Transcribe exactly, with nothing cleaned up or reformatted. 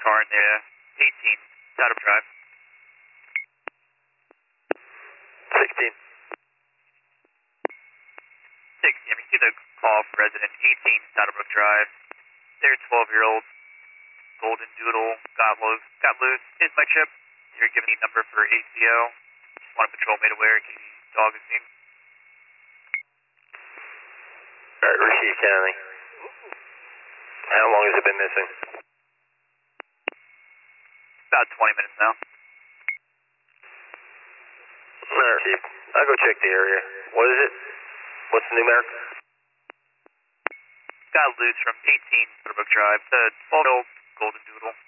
car in the eighteen Saddle Drive. sixteen. sixteen, I received a call from resident eighteen Saddlebrook Drive. Their twelve-year-old golden doodle got loose. Got loose. Is my chip. You're giving the number for A C O. Just want a patrol made aware in case the dog is seen. Alright, receive Stanley. How long has it been missing? About twenty minutes now. Alright, receive. I'll go check the area. What is it? What's the numeric? Got loose from eighteen Saddlebrook Drive. The twelve-year-old golden doodle.